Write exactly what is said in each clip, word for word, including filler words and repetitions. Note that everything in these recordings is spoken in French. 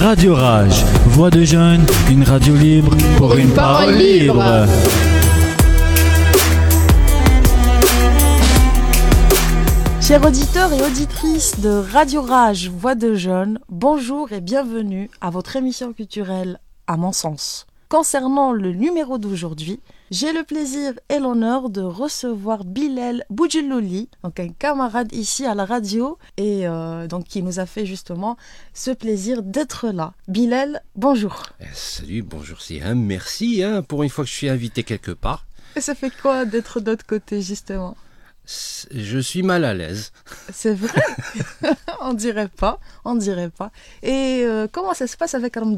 Radio Rage, voix de jeunes, une radio libre pour une, une parole, parole libre. libre. Chers auditeurs et auditrices de Radio Rage, voix de jeunes, bonjour et bienvenue à votre émission culturelle à mon sens. Concernant le numéro d'aujourd'hui, j'ai le plaisir et l'honneur de recevoir Bilal Boujellouli, donc un camarade ici à la radio et euh, donc qui nous a fait justement ce plaisir d'être là. Bilal, bonjour. Eh, salut, bonjour Siam, merci hein, pour une fois que je suis invité quelque part. Et ça fait quoi d'être de l'autre côté justement ? Je suis mal à l'aise. C'est vrai. On dirait pas, on dirait pas. Et euh, comment ça se passe avec Ramadan ?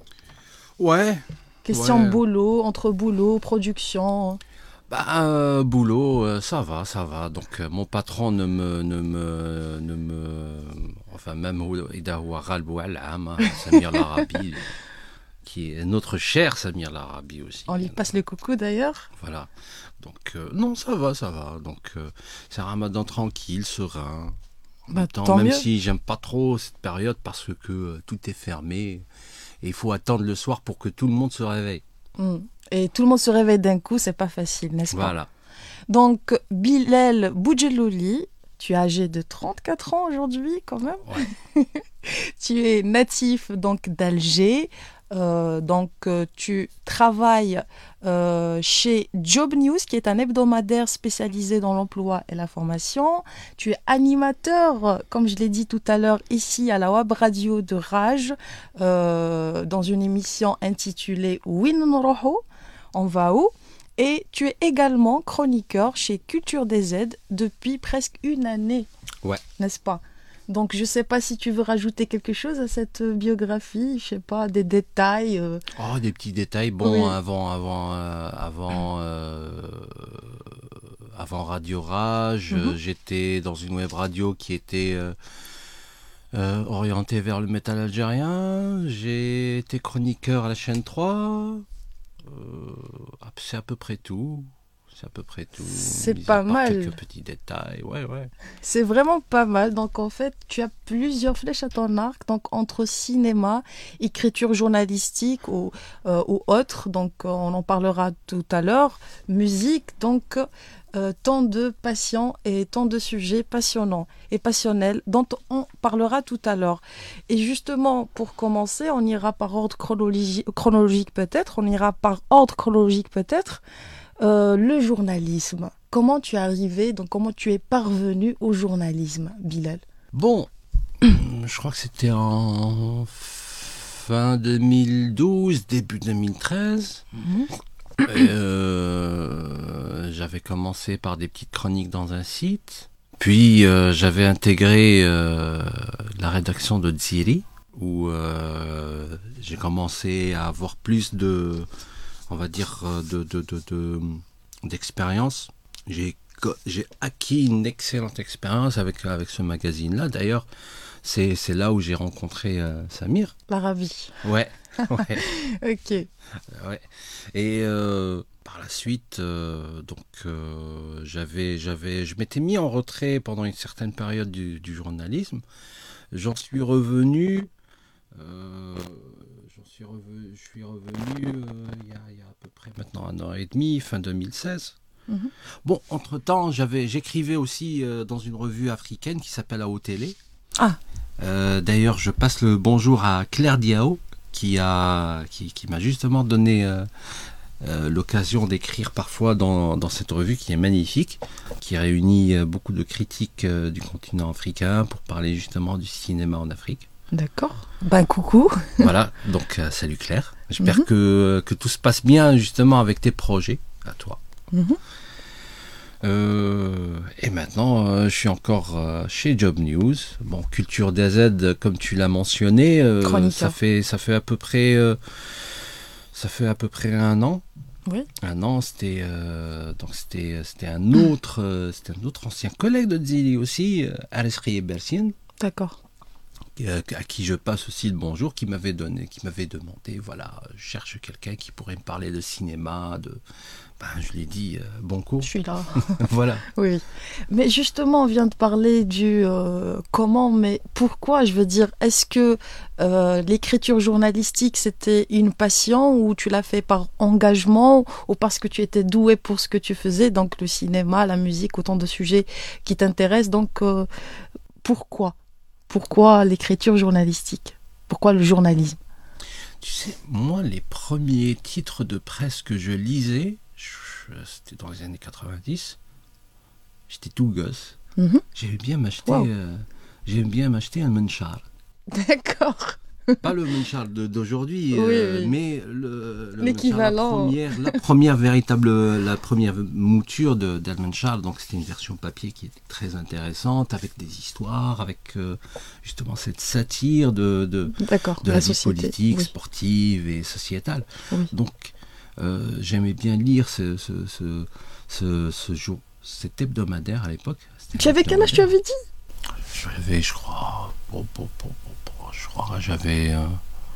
Ouais. Question ouais. boulot, entre boulot, production. Bah, euh, boulot, euh, ça va, ça va. Donc, euh, mon patron ne me, ne me, ne me, enfin, même Idahoua Ralboualam, Samir Larabi, qui est notre cher Samir Larabi aussi. On lui passe le coucou d'ailleurs. Voilà. Donc, euh, non, ça va, ça va. Donc, euh, c'est un ramadan tranquille, serein. En bah, même temps, tant même mieux. si j'aime pas trop cette période parce que euh, tout est fermé. Et il faut attendre le soir pour que tout le monde se réveille. Mmh. Et tout le monde se réveille d'un coup, c'est pas facile, n'est-ce pas ? Voilà. Donc, Bilal Boujellouli, tu es âgé de trente-quatre ans aujourd'hui, quand même. Ouais. Tu es natif donc d'Alger. Euh, donc, euh, tu travailles euh, chez Job News, qui est un hebdomadaire spécialisé dans l'emploi et la formation. Tu es animateur, comme je l'ai dit tout à l'heure, ici à la web radio de Rage, euh, dans une émission intitulée Win Nroho, on va où ? Et tu es également chroniqueur chez Culture des Z depuis presque une année, ouais. N'est-ce pas ? Donc, je ne sais pas si tu veux rajouter quelque chose à cette biographie, je ne sais pas, des détails. Euh... Oh, des petits détails. Bon, oui. avant, avant, euh, avant, euh, avant Radio Rage, mm-hmm. j'étais dans une web radio qui était euh, euh, orientée vers le métal algérien. J'ai été chroniqueur à la chaîne trois. Euh, c'est à peu près tout. C'est à peu près tout. C'est pas mal. Quelques petits détails, ouais, ouais. C'est vraiment pas mal. Donc, en fait, tu as plusieurs flèches à ton arc. Donc, entre cinéma, écriture journalistique ou, euh, ou autre. Donc, on en parlera tout à l'heure. Musique, donc, euh, tant de passions et tant de sujets passionnants et passionnels dont on parlera tout à l'heure. Et justement, pour commencer, on ira par ordre chronologique, chronologique peut-être. On ira par ordre chronologique peut-être. Euh, le journalisme, comment tu es arrivé, donc comment tu es parvenu au journalisme, Bilal ? Bon, je crois que c'était en fin deux mille douze, début deux mille treize. Mm-hmm. Euh, j'avais commencé par des petites chroniques dans un site, puis euh, j'avais intégré euh, la rédaction de Dziri, où euh, j'ai commencé à avoir plus de... on va dire, de, de, de, de, d'expérience. J'ai, j'ai acquis une excellente expérience avec, avec ce magazine-là. D'ailleurs, c'est, c'est là où j'ai rencontré euh, Samir. Larabi. Ouais. ouais. Ok. Ouais. Et euh, par la suite, euh, donc, euh, j'avais, j'avais, je m'étais mis en retrait pendant une certaine période du, du journalisme. J'en suis revenu... Euh, Je suis revenu, je suis revenu euh, il, y a, il y a à peu près maintenant un an et demi, fin deux mille seize. Mm-hmm. Bon, entre-temps, j'avais, j'écrivais aussi euh, dans une revue africaine qui s'appelle A O Télé. Ah. Euh, d'ailleurs, je passe le bonjour à Claire Diao, qui, a, qui, qui m'a justement donné euh, euh, l'occasion d'écrire parfois dans, dans cette revue qui est magnifique, qui réunit euh, beaucoup de critiques euh, du continent africain pour parler justement du cinéma en Afrique. D'accord. Ben coucou. Voilà, donc euh, salut Claire. J'espère mm-hmm. que, que tout se passe bien justement avec tes projets, à toi. Mm-hmm. Euh, et maintenant, euh, je suis encore euh, chez Job News. Bon, Culture D Z, comme tu l'as mentionné, euh, ça fait ça fait à peu près euh, ça fait à peu près un an. Oui. Un an, c'était euh, donc c'était c'était un autre euh, c'était un autre ancien collègue de Dzili aussi, euh, Aresri Bersin. D'accord. euh, à qui je passe aussi le bonjour, qui m'avait donné, qui m'avait demandé, voilà, je cherche quelqu'un qui pourrait me parler de cinéma, de... Ben, je lui ai dit, euh, Banco. Je suis là. Voilà. Oui. Mais justement, on vient de parler du euh, comment, mais pourquoi, je veux dire, est-ce que euh, l'écriture journalistique, c'était une passion ou tu l'as fait par engagement ou parce que tu étais doué pour ce que tu faisais, donc le cinéma, la musique, autant de sujets qui t'intéressent. Donc, euh, pourquoi Pourquoi l'écriture journalistique? Pourquoi le journalisme? Tu sais, moi, les premiers titres de presse que je lisais, je- c'était dans les années quatre-vingt-dix, j'étais tout gosse. Mhm. J'aimais bien m'acheter Wow. euh, j'aimais bien m'acheter un Manchar. D'accord. Pas le Manchar de- d'aujourd'hui, Oui, euh, oui. mais le, le L'équivalent. Manchar, la première, la première véritable, la première mouture de d'Al Manchar. Donc c'était une version papier qui était très intéressante, avec des histoires, avec euh, justement cette satire de, de, D'accord. de la la vie société. politique, Oui. sportive et sociétale. Oui. Donc euh, j'aimais bien lire ce, ce, ce, ce, ce jour, cet hebdomadaire à l'époque. C'était Tu avais quel âge, tu avais dit? J'avais, je crois, oh, oh, oh, oh, oh, je crois que j'avais, euh,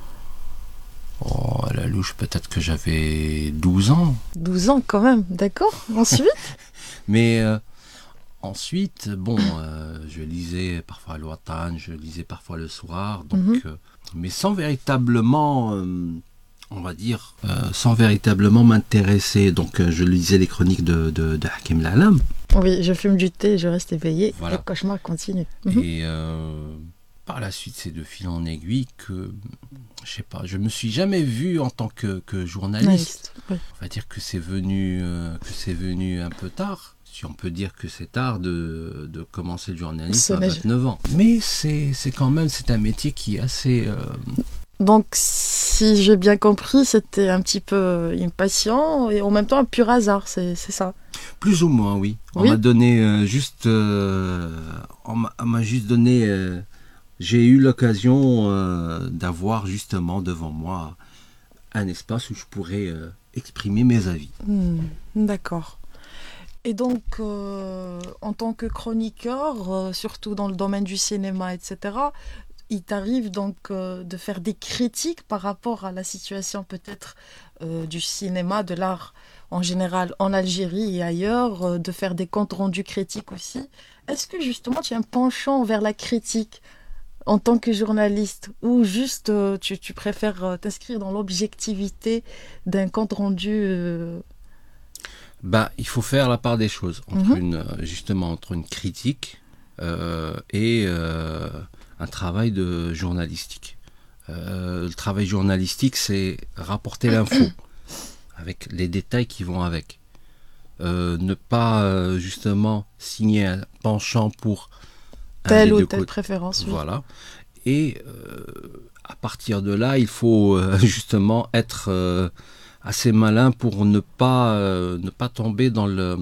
oh, à la louche, peut-être que j'avais douze ans. douze ans quand même, d'accord. Ensuite? Mais euh, ensuite, bon, euh, je lisais parfois Al-Watan, je lisais parfois Le Soir, donc, Mhm. euh, mais sans véritablement, euh, on va dire, euh, sans véritablement m'intéresser. Donc, euh, je lisais les chroniques de, de, de Hakim Lalam. Oui, je fume du thé, je reste éveillé. Voilà. Le cauchemar continue. Mhm. Et euh, par la suite, c'est de fil en aiguille que, je sais pas, je me suis jamais vu en tant que, que journaliste. Journaliste, oui. On va dire que c'est venu, euh, que c'est venu un peu tard. Si on peut dire que c'est tard de, de commencer le Ce journalisme à n'est- vingt-neuf ans. Mais c'est, c'est quand même, c'est un métier qui est assez... euh, Donc, si j'ai bien compris, c'était un petit peu une passion et en même temps un pur hasard, c'est c'est ça. plus ou moins, oui. On Oui. m'a donné euh, juste... euh, on m'a on m'a juste donné... euh, j'ai eu l'occasion euh, d'avoir justement devant moi un espace où je pourrais euh, exprimer mes avis. Hmm, d'accord. Et donc, euh, en tant que chroniqueur, euh, surtout dans le domaine du cinéma, et cetera, il t'arrive donc euh, de faire des critiques par rapport à la situation peut-être euh, du cinéma, de l'art en général en Algérie et ailleurs, euh, de faire des comptes rendus critiques aussi. Est-ce que justement tu as un penchant vers la critique en tant que journaliste ou juste euh, tu, tu préfères euh, t'inscrire dans l'objectivité d'un compte rendu euh, Bah, il faut faire la part des choses entre Mhm. une, euh, justement entre une critique euh, et euh, un travail de journalistique. Euh, le travail journalistique, c'est rapporter l'info avec les détails qui vont avec. Euh, ne pas euh, justement signer un penchant pour un telle des ou deux telle côtés. préférence. Oui. Voilà. Et euh, à partir de là, il faut euh, justement être euh, assez malin pour ne pas euh, ne pas tomber dans le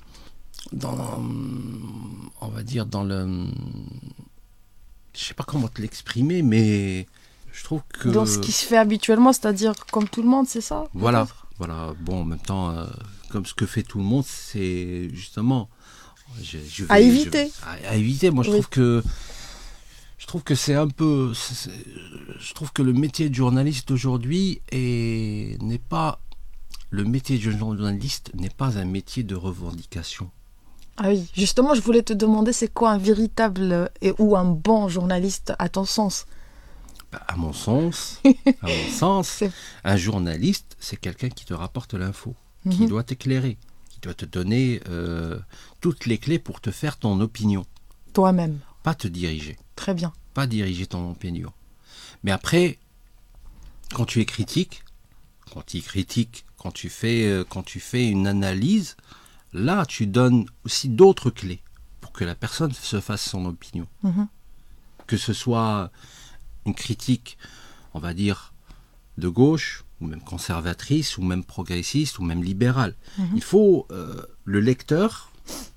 dans on va dire dans le je sais pas comment te l'exprimer, mais je trouve que Dans ce qui se fait habituellement, c'est-à-dire comme tout le monde, c'est ça? voilà peut-être voilà bon en même temps euh, comme ce que fait tout le monde, c'est justement je, je vais- À éviter. je- à, à éviter. Moi, je Oui. trouve que je trouve que c'est un peu c'est- c'est- je trouve que le métier de journaliste aujourd'hui est n'est pas le métier de journaliste n'est pas un métier de revendication. Ah oui, justement, je voulais te demander, c'est quoi un véritable euh, et ou un bon journaliste à ton sens? Bah, à mon sens, à mon sens, C'est- un journaliste, c'est quelqu'un qui te rapporte l'info, qui Mhm. doit t'éclairer, qui doit te donner euh, toutes les clés pour te faire ton opinion, Toi-même. pas te diriger, Très bien. pas diriger ton opinion. Mais après, quand tu es critique, quand tu es critique, quand tu fais, euh, quand tu fais une analyse, là, tu donnes aussi d'autres clés pour que la personne se fasse son opinion. Mhm. Que ce soit une critique, on va dire, de gauche, ou même conservatrice, ou même progressiste, ou même libérale. Mhm. Il faut, euh, le lecteur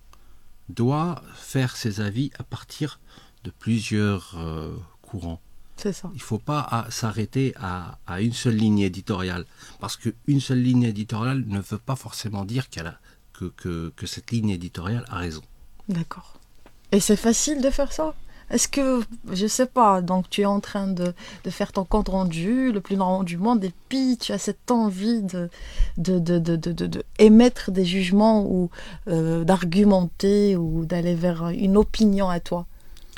doit faire ses avis à partir de plusieurs euh, courants. C'est ça. Il ne faut pas à- s'arrêter à, à une seule ligne éditoriale, parce qu'une seule ligne éditoriale ne veut pas forcément dire qu'elle a, que, que, que cette ligne éditoriale a raison. D'accord. Et c'est facile de faire ça? Est-ce que, je sais pas, donc tu es en train de, de faire ton compte rendu, le plus normal du monde, et puis tu as cette envie de, de, de, de, de, de- de émettre des jugements ou euh, d'argumenter ou d'aller vers une opinion à toi.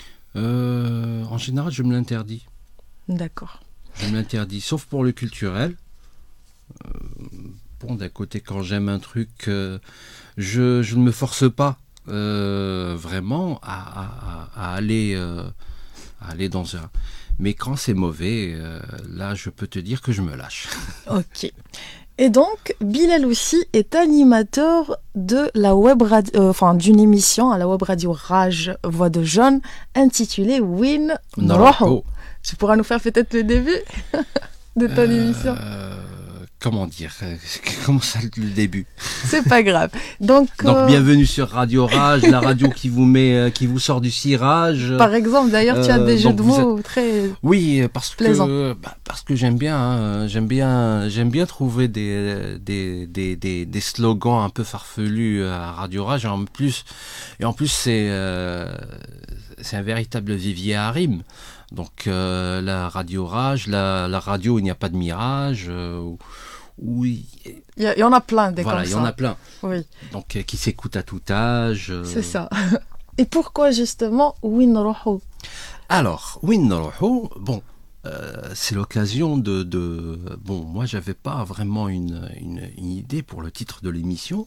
Euh, en général, je me l'interdis. D'accord. Je me l'interdis, sauf pour le culturel. Euh, bon, d'un côté, quand j'aime un truc, euh, je, je ne me force pas euh, vraiment à, à- à aller, euh, à aller dans un. Mais quand c'est mauvais, euh, là, je peux te dire que je me lâche. Ok. Et donc, Bilal aussi est animateur de la web radio, euh, enfin d'une émission à la web radio Rage Voix de Jeune intitulée Win Nroho. Tu pourras nous faire peut-être le début de ton émission. Euh, comment dire euh, Comment ça, le début C'est pas grave. Donc, Donc, euh, bienvenue sur Radio Rage, la radio qui vous met, euh, qui vous sort du cirage. par exemple, d'ailleurs, tu as euh, des jeux donc de vous mots très Oui, parce plaisants. que bah, parce que j'aime bien, hein, j'aime bien, j'aime bien trouver des des, des des des slogans un peu farfelus à Radio Rage. Et en plus, et en plus c'est euh, c'est un véritable vivier à rimes. Donc euh, la Radio Rage, la la radio où il n'y a pas de mirage, euh, où, où il- Il y, a- il y en a plein des voilà, comme il y ça. en a plein. Oui, Donc euh, qui s'écoutent à tout âge. euh. c'est ça. Et pourquoi justement Win Nroho? Alors, Winroho, bon, euh, c'est l'occasion de, de... Bon, moi, j'avais pas vraiment une, une, une idée pour le titre de l'émission,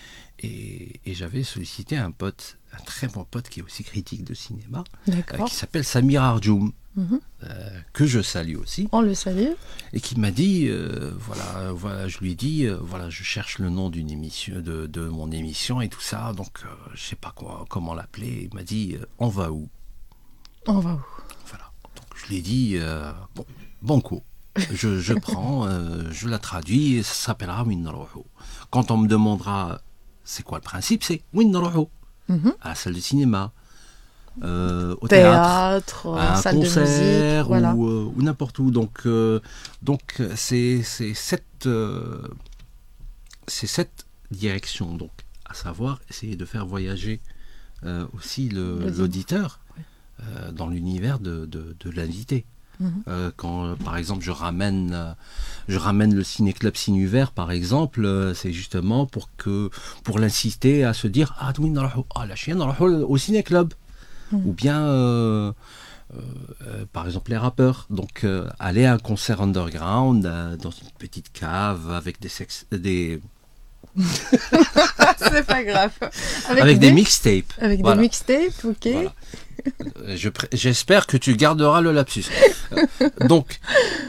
et, et j'avais sollicité un pote, un très bon pote qui est aussi critique de cinéma, euh, D'accord. qui s'appelle Samir Arjoum, Mhm. euh, que je salue aussi, On le salue. et qui m'a dit, euh, voilà, voilà, je lui ai dit, euh, voilà, je cherche le nom d'une émission, de, de mon émission et tout ça, donc euh, je sais pas quoi, comment l'appeler. Il m'a dit, euh, on va où? On va où? Voilà. Donc je lui ai dit, euh, bon, banco. Je, je prends, euh, je la traduis, et ça s'appellera Winroho. Quand on me demandera, c'est quoi le principe, c'est Winroho. Mhm. À la salle de cinéma, euh, au théâtre, Théâtre, à un salle de musique, concert voilà. ou, euh, ou n'importe où. Donc, euh, donc c'est c'est cette, euh, c'est cette direction, donc, à savoir essayer de faire voyager euh, aussi le- L'auditeur. l'auditeur euh, dans l'univers de, de, de l'invité. Mhm. Euh, quand, euh, par exemple, je ramène, euh, je ramène le ciné-club Cinuvert, par exemple, euh, c'est justement pour que, pour l'inciter à se dire, ah, oui, ah, la chienne, au ciné-club. Mhm. Ou bien, euh, euh, euh, par exemple, les rappeurs. Donc, euh, aller à un concert underground euh, dans une petite cave avec des sex- des, C'est pas grave. avec, des, mixtapes. Avec Voilà. des mixtapes, ok. Voilà. Euh, je pr- J'espère que tu garderas le lapsus. Euh, donc,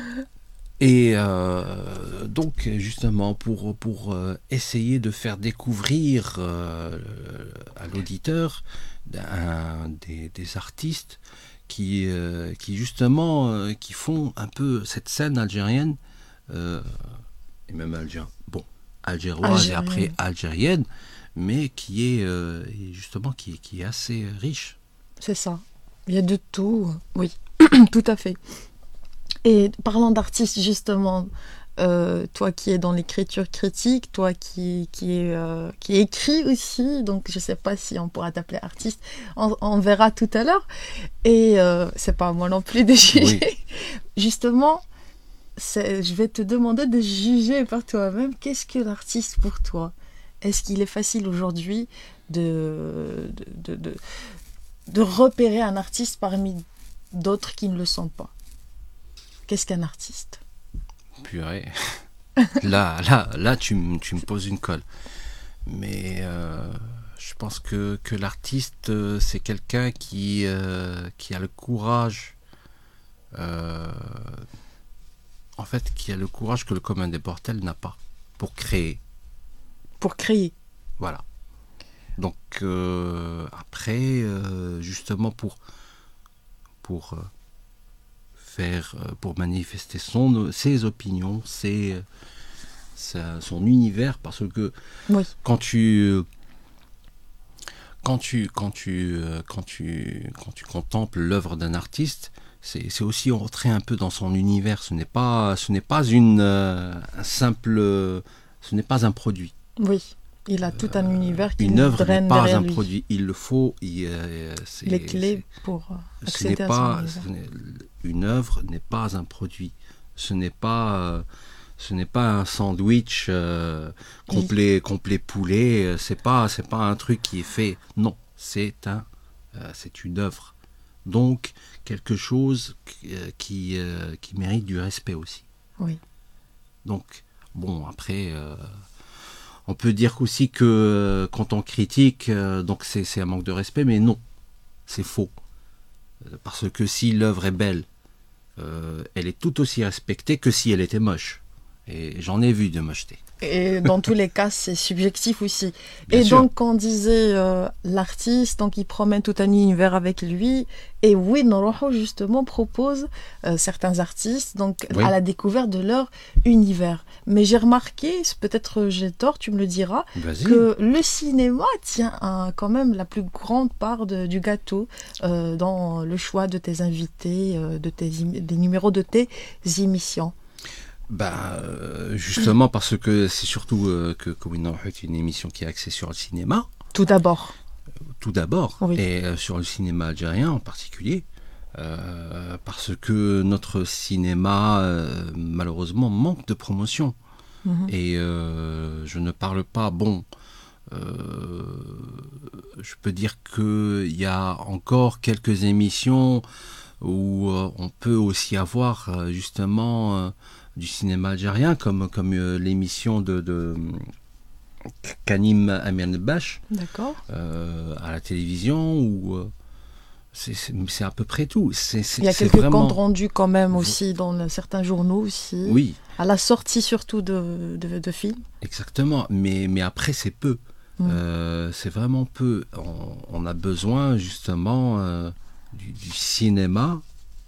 et euh, donc justement pour pour euh, essayer de faire découvrir euh, à l'auditeur un- des, des artistes qui euh, qui justement euh, qui font un peu cette scène algérienne euh, et même algérienne. Bon, algéroise et Algérienne. après algérienne, mais qui est euh, et justement qui est qui est assez riche. C'est ça. Il y a de tout. Oui, tout à fait. Et parlant d'artistes, justement, euh, toi qui es dans l'écriture critique, toi qui, qui, est, euh, qui écrit aussi, donc je sais pas si on pourra t'appeler artiste, on, on verra tout à l'heure. Et euh, c'est pas à moi non plus de juger. Oui. Justement, c'est- je vais te demander de juger par toi-même. Qu'est-ce que l'artiste pour toi? Est-ce qu'il est facile aujourd'hui de, de, de, de, de repérer un artiste parmi d'autres qui ne le sont pas? Qu'est-ce qu'un artiste? Purée. Là, là, là, tu, m- tu me poses une colle. Mais euh, je pense que, que l'artiste, euh, c'est quelqu'un qui, euh, qui a le courage, euh, en fait, qui a le courage que le commun des mortels n'a pas pour créer. Pour créer. Voilà. Donc euh, après, euh, justement pour pour euh, faire, euh, pour manifester son, ses opinions, ses, sa- son univers, parce que Oui. quand tu quand tu quand tu euh, quand tu quand tu contemples l'œuvre d'un artiste, c'est c'est aussi entrer un peu dans son univers. Ce n'est pas ce n'est pas une euh, un simple, ce n'est pas un produit. Oui. Il a tout un univers qui Une œuvre n'est pas un lui. produit. Il le faut. Il, euh, c'est, Les clés c'est, pour ce accéder n'est à pas, son ce univers. n'est- une œuvre n'est pas un produit. Ce n'est pas, euh, ce n'est pas un sandwich euh, complet, complet poulet. C'est pas, c'est pas un truc qui est fait. Non, c'est un, euh, c'est une œuvre. Donc quelque chose qui, euh, qui, euh, qui mérite du respect aussi. Oui. Donc bon, après. Euh, On peut dire aussi que euh, quand on critique, euh, donc c'est, c'est un manque de respect, mais non, c'est faux. Euh, Parce que si l'œuvre est belle, euh, elle est tout aussi respectée que si elle était moche. Et j'en ai vu de mocheté. Et dans tous les cas, c'est subjectif aussi. Bien et sûr. donc, on disait euh, l'artiste, donc il promène tout un univers avec lui. Et oui, Noroho, justement, propose euh, certains artistes donc, Oui. à la découverte de leur univers. Mais j'ai remarqué, c'est peut-être euh, j'ai tort, tu me le diras, Vas-y. que le cinéma tient un- quand même la plus grande part de- du gâteau euh, dans le choix de tes invités, euh, de tes, ém- des numéros de tes émissions. Bah, euh, justement parce que c'est surtout euh, que Kowin est une émission qui est axée sur le cinéma, Tout d'abord. tout d'abord, Oui. et euh, sur le cinéma algérien en particulier, euh, parce que notre cinéma, euh, malheureusement, manque de promotion. Mhm. Et euh, je ne parle pas, bon, euh, je peux dire qu'il y a encore quelques émissions où euh, on peut aussi avoir euh, justement euh, du cinéma algérien, comme, comme euh, l'émission de, de Kanim Amir Nebash D'accord. euh, à la télévision, où euh, c'est, c'est, c'est à peu près tout. C'est, c'est, Il y a c'est quelques vraiment... comptes rendus quand même Vous- aussi dans le- certains journaux aussi. Oui, À la sortie surtout de, de, de films. exactement, mais, mais après c'est peu. Mm. Euh, c'est vraiment peu. On, on a besoin justement euh, du, du cinéma.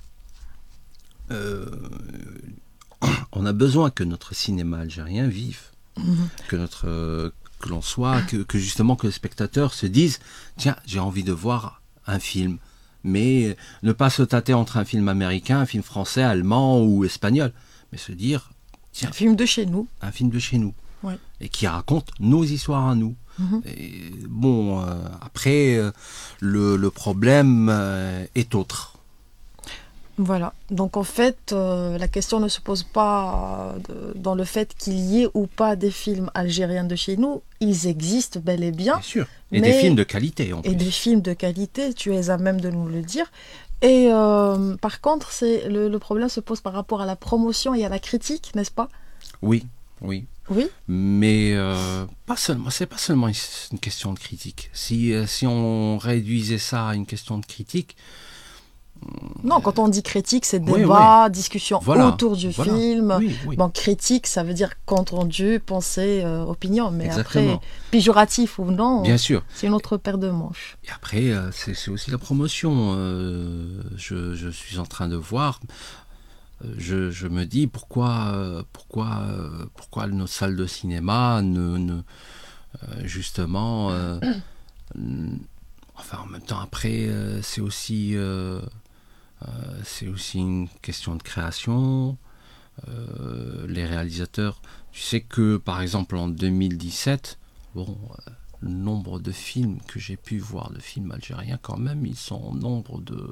Euh, on a besoin que notre cinéma algérien vive, Mhm. que notre euh, que l'on soit, que, que justement que les spectateurs se disent tiens, j'ai envie de voir un film, mais ne pas se tâter entre un film américain, un film français, allemand ou espagnol, mais se dire tiens, Un film de chez nous. un film de chez nous, Ouais. et qui raconte nos histoires à nous. Mhm. Et bon, euh, après, euh, le, le problème euh, est autre. Voilà. Donc en fait, euh, la question ne se pose pas euh, de- dans le fait qu'il y ait ou pas des films algériens de chez nous. Ils existent bel et bien. Bien sûr. Et Mais- des films de qualité en Et plus. des films de qualité, tu es à même de nous le dire. Et euh, par contre, c'est le, le problème se pose par rapport à la promotion et à la critique, n'est-ce pas? Oui, oui. Oui. Mais euh, pas seulement, c'est pas seulement une une question de critique. Si, euh, si on réduisait ça à une question de critique, Non, quand on dit critique, c'est Oui, débat, discussion voilà, autour du voilà. film. oui, oui. Bon, critique, ça veut dire compte rendu, pensée, euh, opinion. Mais Exactement. après, péjoratif ou non, Bien sûr. c'est une autre paire de manches. Et après, euh, c'est, c'est aussi la promotion. Euh, je, je suis en train de voir. euh, Je, je me dis pourquoi, euh, pourquoi, euh, pourquoi nos salles de cinéma ne, ne euh, justement, euh, n- enfin en même temps après, euh, c'est aussi, euh, euh, c'est aussi une question de création. Euh, les réalisateurs, tu sais que par exemple en deux mille dix-sept, bon. euh, le nombre de films que j'ai pu voir de films algériens, quand même, ils sont en nombre de.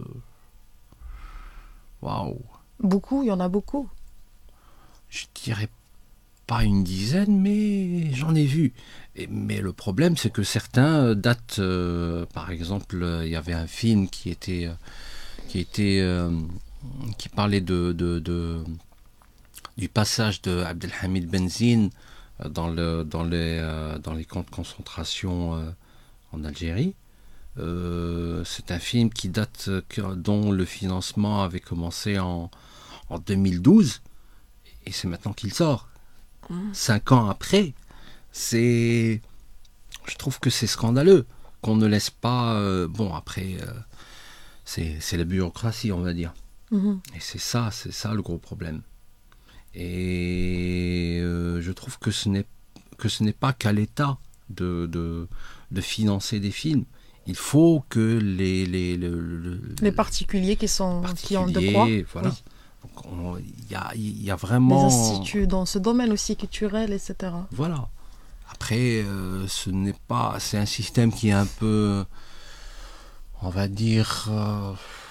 Waouh! Beaucoup, il y en a beaucoup. Je dirais pas une dizaine, mais j'en ai vu. Et, mais le problème, c'est que certains datent. euh, par exemple, euh, il y avait un film qui était. euh, qui était. euh, qui parlait de, de, de- du passage de Abdelhamid Benzine euh, dans, le, dans, les, euh, dans les camps de concentration euh, en Algérie. Euh, c'est un film qui date, euh, que- dont le financement avait commencé en, en deux mille douze, et c'est maintenant qu'il sort. Cinq ans après, c'est, je trouve que c'est scandaleux qu'on ne laisse pas. euh, bon, après, euh, c'est, c'est la bureaucratie, on va dire. Mhm. Et c'est ça, c'est ça le gros problème. Et euh, je trouve que ce n'est que ce n'est pas qu'à l'État de, de, de financer des films. Il faut que les les, le- le- Les particuliers qui, sont, qui ont de quoi. particuliers, voilà. Oui. Donc, on- il y a, il y a Les vraiment. instituts dans ce domaine aussi culturel, et cetera. Voilà. Après, euh, ce n'est pas, c'est un système qui est un peu, on va dire, euh,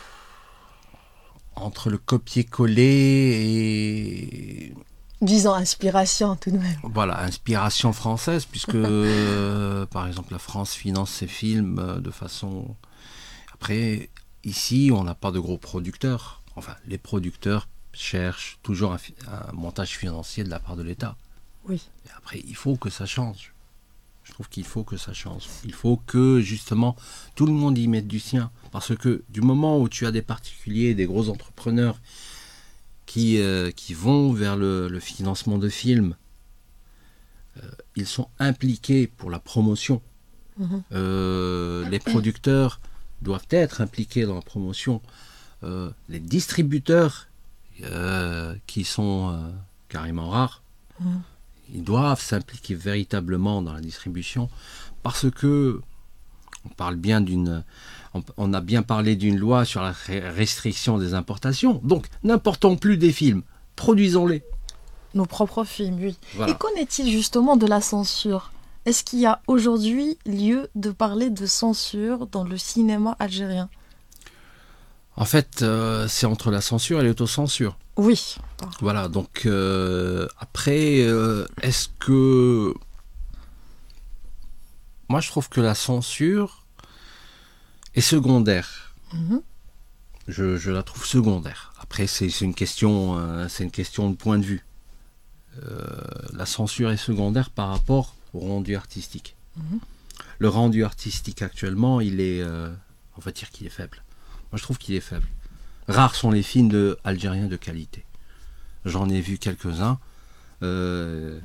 entre le copier-coller et Disons inspiration tout de même. voilà, inspiration française, puisque euh, par exemple la France finance ses films euh, de façon. Après, ici, on n'a pas de gros producteurs. Enfin, les producteurs cherchent toujours un, fi- un montage financier de la part de l'État. Oui. Et après, il faut que ça change. Je trouve qu'il faut que ça change. Il faut que, justement, tout le monde y mette du sien. Parce que du moment où tu as des particuliers, des gros entrepreneurs qui, euh, qui vont vers le, le financement de films, euh, ils sont impliqués pour la promotion. Mhm. Euh, les producteurs doivent être impliqués dans la promotion. Euh, les distributeurs, euh, qui sont euh, carrément rares, Mhm. ils doivent s'impliquer véritablement dans la distribution, parce que on parle bien d'une, on, on a bien parlé d'une loi sur la ré- restriction des importations. Donc, n'importons plus des films, produisons-les. Nos propres films, oui. Voilà. Et qu'en est-il justement de la censure? Est-ce qu'il y a aujourd'hui lieu de parler de censure dans le cinéma algérien? En fait, euh, c'est entre la censure et l'autocensure. Oui. Voilà, donc euh, après, euh, est-ce que... Moi, je trouve que la censure est secondaire. Mhm. Je, je la trouve secondaire. Après, c'est c'est une question, euh, c'est une question de point de vue. Euh, la censure est secondaire par rapport au rendu artistique. Mhm. Le rendu artistique actuellement, il est, euh, on va dire qu'il est faible. Moi, je trouve qu'il est faible. Rares sont les films de, algériens de qualité. J'en ai vu quelques-uns. Euh,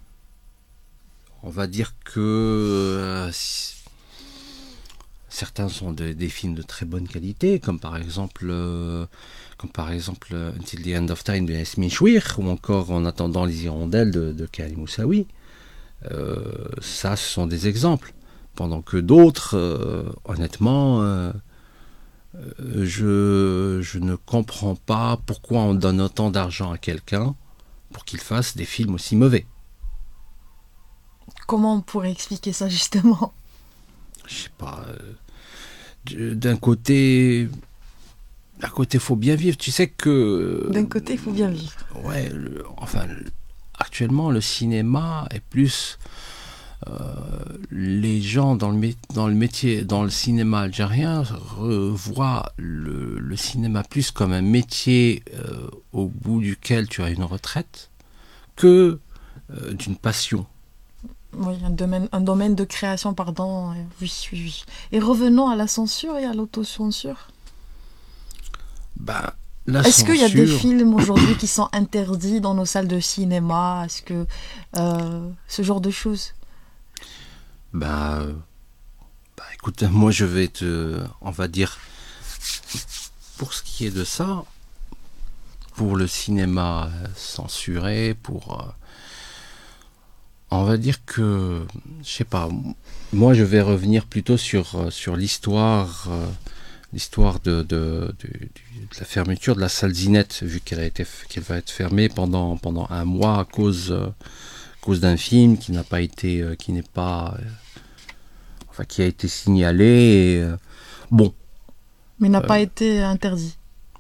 on va dire que euh, si- certains sont de- des films de très bonne qualité, comme par exemple, euh, comme par exemple euh, Until the End of Time de Yasmine Chouir, ou encore En attendant les hirondelles de, de Karim Moussaoui. Euh, ça, ce sont des exemples. Pendant que d'autres, euh, honnêtement, euh, euh, je, je ne comprends pas pourquoi on donne autant d'argent à quelqu'un pour qu'il fasse des films aussi mauvais. Comment on pourrait expliquer ça justement? Je sais pas. euh, d'un côté, d'un côté, faut bien vivre. Tu sais que. D'un côté, il faut bien vivre. Ouais. le- enfin, le- actuellement, le cinéma est plus. euh, les gens dans le, mé- dans le métier, dans le cinéma algérien, voient le, le cinéma plus comme un métier euh, au bout duquel tu as une retraite que euh, d'une passion. Oui, un domaine, un domaine de création, pardon. euh, Oui, oui, oui. Et revenons à la censure et à l'autocensure. Ben, la Est-ce qu'il y a des censure- films aujourd'hui qui sont interdits dans nos salles de cinéma? Est-ce que euh, ce genre de choses? Bah, euh, bah, écoute, moi je vais te, on va dire, pour ce qui est de ça, pour le cinéma euh, censuré, pour, euh, on va dire que, je sais pas, moi je vais revenir plutôt sur euh, sur l'histoire, euh, l'histoire de, de, de, du- de la fermeture de la salle Zinette, vu qu'elle a été, qu'elle va être fermée pendant pendant un mois à cause euh, à cause d'un film qui n'a pas été, euh, qui n'est pas euh, enfin, qui a été signalé. Et, euh, bon, Mais n'a Euh. pas été interdit.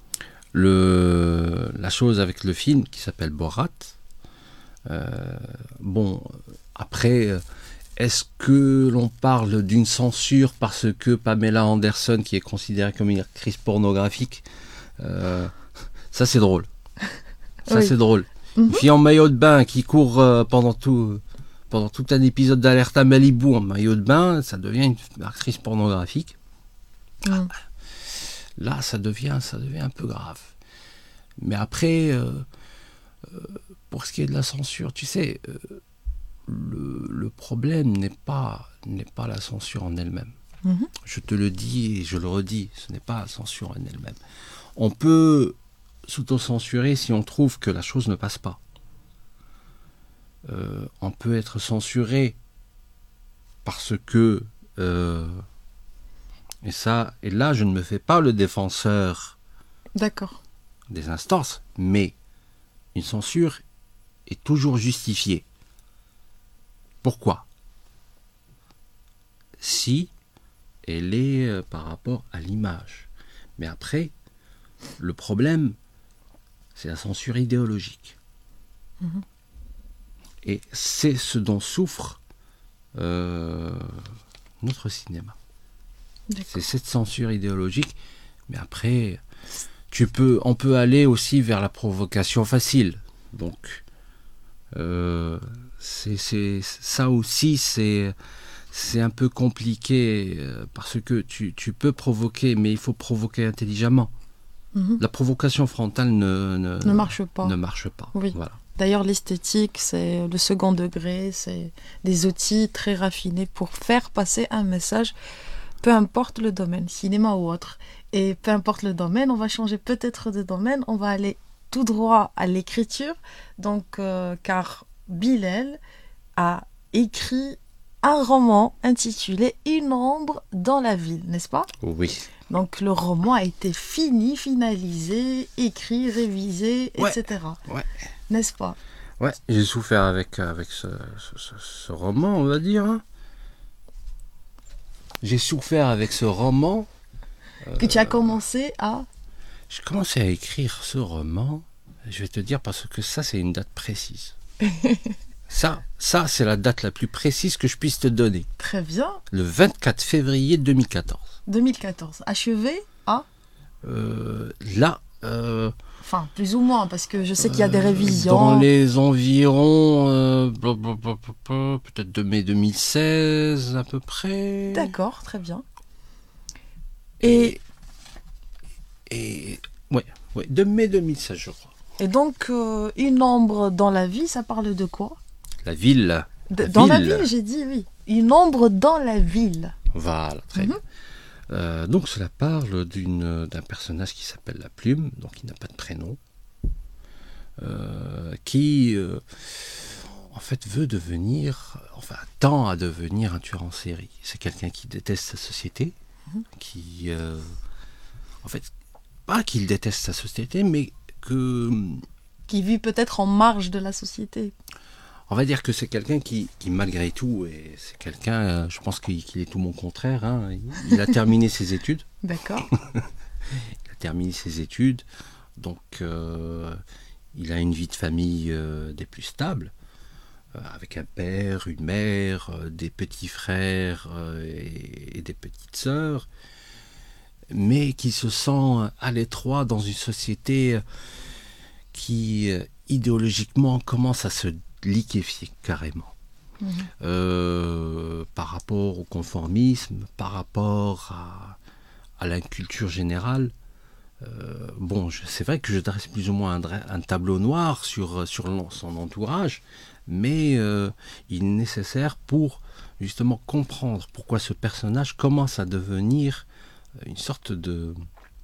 le, la chose avec le film qui s'appelle Borat, euh, bon, après, euh, est-ce que l'on parle d'une censure parce que Pamela Anderson, qui est considérée comme une actrice pornographique, euh, ça c'est drôle. Ça Oui. c'est drôle. Une Mhm. fille en maillot de bain qui court euh, pendant tout, pendant tout un épisode d'Alerte à Malibu en maillot de bain, ça devient une actrice pornographique. Mm. Là, ça devient, ça devient un peu grave. Mais après, euh, euh, pour ce qui est de la censure, tu sais, euh, le, le problème n'est pas, n'est pas la censure en elle-même. Mhm. Je te le dis et je le redis, ce n'est pas la censure en elle-même. On peut s'auto-censurer si on trouve que la chose ne passe pas. Euh, on peut être censuré parce que... euh, et ça, et là, je ne me fais pas le défenseur D'accord. des instances, mais une censure est toujours justifiée. Pourquoi? Si elle est euh, par rapport à l'image. Mais après, le problème, c'est la censure idéologique. Mmh. Et c'est ce dont souffre euh, notre cinéma. D'accord. C'est cette censure idéologique. Mais après, tu peux, on peut aller aussi vers la provocation facile. Donc, euh, c'est, c'est, ça aussi, c'est, c'est un peu compliqué euh, parce que tu, tu peux provoquer, mais il faut provoquer intelligemment. Mmh. La provocation frontale ne, ne, ne marche pas. Ne marche pas. Oui. Voilà. D'ailleurs, l'esthétique, c'est le second degré, c'est des outils très raffinés pour faire passer un message, peu importe le domaine, cinéma ou autre. Et peu importe le domaine, on va changer peut-être de domaine, on va aller tout droit à l'écriture. Donc, euh, car Bilal a écrit un roman intitulé Une ombre dans la ville, n'est-ce pas? Oui. Donc le roman a été fini, finalisé, écrit, révisé, ouais. et cetera. Ouais. N'est-ce pas? Ouais, j'ai souffert avec, avec ce, ce, ce, ce roman, on va dire. Hein. J'ai souffert avec ce roman. Que euh, tu as commencé à... J'ai commencé à écrire ce roman, je vais te dire, parce que ça, c'est une date précise. ça, ça, c'est la date la plus précise que je puisse te donner. Très bien. Le vingt-quatre février deux mille quatorze. deux mille quatorze. Achevé à euh, Là... Euh, enfin, plus ou moins, parce que je sais qu'il y a des révisions. Dans les environs, euh, peut-être de mai deux mille seize, à peu près. D'accord, très bien. Et... Et... Ouais, ouais, de mai deux mille seize, je crois. Et donc, euh, Une ombre dans la vie, ça parle de quoi? La ville. de, la Dans ville. la ville, j'ai dit, oui. Une ombre dans la ville. Voilà, très mm-hmm. bien. Euh, donc cela parle d'une, d'un personnage qui s'appelle La Plume, donc il n'a pas de prénom, euh, qui euh, en fait veut devenir, enfin tend à devenir un tueur en série. C'est quelqu'un qui déteste sa société, mmh. qui, euh, en fait, pas qu'il déteste sa société, mais que... Qui vit peut-être en marge de la société. On va dire que c'est quelqu'un qui, qui malgré tout, et c'est quelqu'un, euh, je pense qu'il, qu'il est tout mon contraire, hein, il, il a terminé ses études. D'accord. Il a terminé ses études, donc euh, il a une vie de famille euh, des plus stables, euh, avec un père, une mère, euh, des petits frères euh, et, et des petites sœurs, mais qui se sent à l'étroit dans une société qui, euh, idéologiquement, commence à se liquéfié carrément mmh. euh, par rapport au conformisme, par rapport à, à la culture générale. Euh, bon, je, c'est vrai que je dresse plus ou moins un, un tableau noir sur, sur son entourage, mais euh, il est nécessaire pour justement comprendre pourquoi ce personnage commence à devenir une sorte de,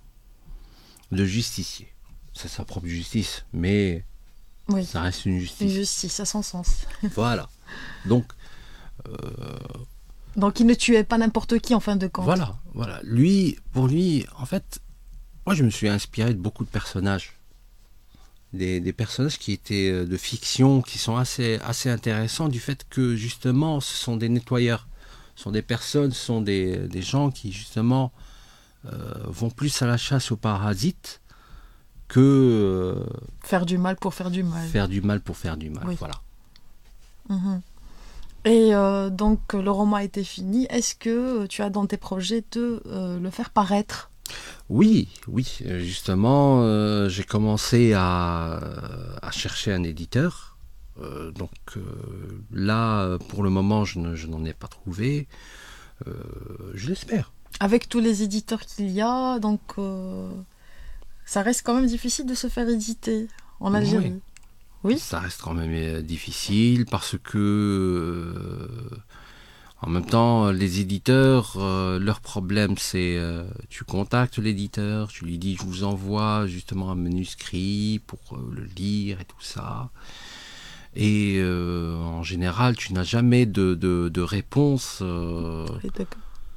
de justicier. C'est sa propre justice, mais oui. Ça reste une justice. Une justice à son sens. Voilà. Donc, euh... Donc il ne tuait pas n'importe qui en fin de compte. Voilà, voilà. Lui, pour lui, en fait, moi je me suis inspiré de beaucoup de personnages. Des, des personnages qui étaient de fiction, qui sont assez, assez intéressants du fait que justement ce sont des nettoyeurs. Ce sont des personnes, ce sont des, des gens qui justement euh, vont plus à la chasse aux parasites que euh, faire du mal pour faire du mal. Faire du mal pour faire du mal, oui. Voilà. Mmh. Et euh, donc le roman a été fini. Est-ce que tu as dans tes projets de euh, le faire paraître? Oui, oui. Justement, euh, j'ai commencé à, à chercher un éditeur. Euh, donc euh, là, pour le moment, je, ne, je n'en ai pas trouvé. Euh, je l'espère. Avec tous les éditeurs qu'il y a, donc... Euh... Ça reste quand même difficile de se faire éditer en Algérie. Oui. oui. Ça reste quand même difficile parce que, euh, en même temps, les éditeurs, euh, leur problème, c'est euh, tu contactes l'éditeur, tu lui dis je vous envoie justement un manuscrit pour euh, le lire et tout ça. Et euh, en général, tu n'as jamais de, de, de réponse. Euh, oui, d'accord.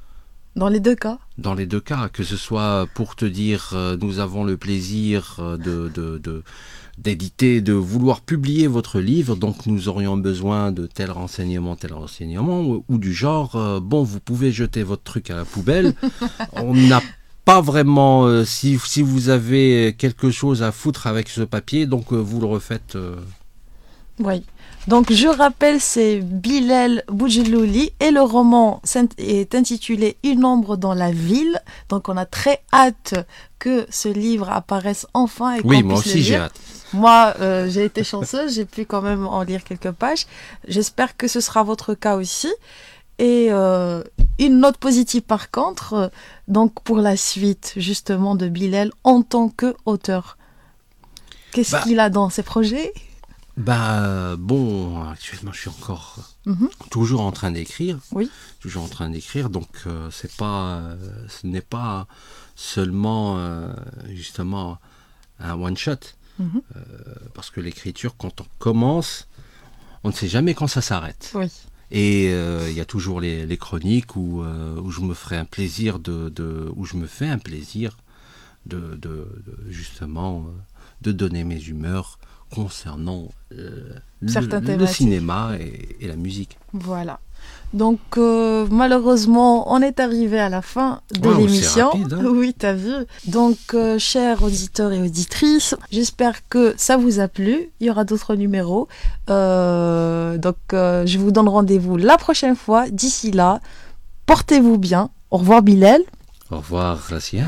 Dans les deux cas? Dans les deux cas, que ce soit pour te dire euh, nous avons le plaisir de, de, de, d'éditer, de vouloir publier votre livre, donc nous aurions besoin de tel renseignement, tel renseignement, ou, ou du genre, euh, bon, vous pouvez jeter votre truc à la poubelle. On n'a pas vraiment, euh, si, si vous avez quelque chose à foutre avec ce papier, donc euh, vous le refaites. Euh... Oui. Donc, je rappelle, c'est Bilal Boujelouli et le roman est intitulé Une ombre dans la ville. Donc, on a très hâte que ce livre apparaisse enfin. Et oui, qu'on moi puisse aussi, le j'ai lire. hâte. Moi, euh, j'ai été chanceuse, j'ai pu quand même en lire quelques pages. J'espère que ce sera votre cas aussi. Et euh, une note positive par contre, euh, donc pour la suite justement de Bilal en tant qu'auteur. Qu'est-ce bah, qu'il a dans ses projets? Bah bon, actuellement je suis encore mm-hmm. toujours en train d'écrire, oui. toujours en train d'écrire, donc euh, c'est pas, euh, ce n'est pas seulement euh, justement un one shot, mm-hmm. euh, parce que l'écriture quand on commence, on ne sait jamais quand ça s'arrête. Oui. Et il euh, y a toujours les, les chroniques où, euh, où je me ferai un plaisir de, de où je me fais un plaisir de, de, de justement euh, de donner mes humeurs concernant euh, le, le cinéma et, et la musique. Voilà. Donc euh, malheureusement, on est arrivé à la fin de wow, l'émission. C'est rapide, hein. Oui, t'as vu. Donc, euh, chers auditeurs et auditrices, j'espère que ça vous a plu. Il y aura d'autres numéros. Euh, donc, euh, je vous donne rendez-vous la prochaine fois. D'ici là, portez-vous bien. Au revoir, Bilal. Au revoir, Racia.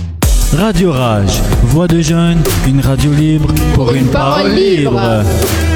Radio Rage, voix de jeunes, une radio libre pour une parole libre.